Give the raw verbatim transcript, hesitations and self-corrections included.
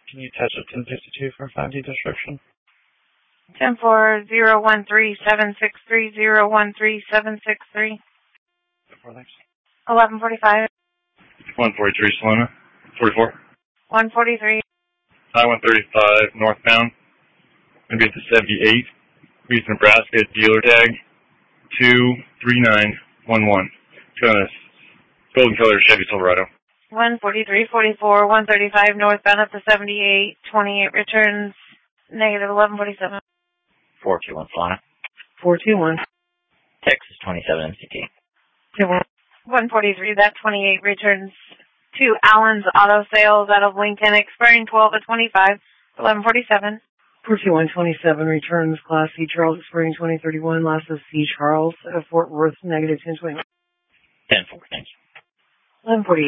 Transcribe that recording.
Can you touch a ten fifty-two for a five D description? ten four zero one three seven six three zero one three seven six three. eleven forty-five. one forty-three, Salona. forty-four. one forty-three. I one thirty-five, northbound. Going to be at the seventy-eight. East Nebraska, dealer tag. two three nine one one. Got a golden color Chevy Silverado. one forty-three forty-four, one thirty-five, northbound up to seventy-eight. twenty-eight returns, negative eleven forty-seven. four two one, Solana. four two one. Texas twenty-seven M C T. one forty-three, that twenty-eight returns to Allen's Auto Sales out of Lincoln, expiring twelve of twenty-five, eleven forty-seven. four two one twenty-seven returns Class C Charles, expiring twenty thirty-one, last is C Charles of Fort Worth, negative ten twenty. ten four, thank you. eleven forty-eight.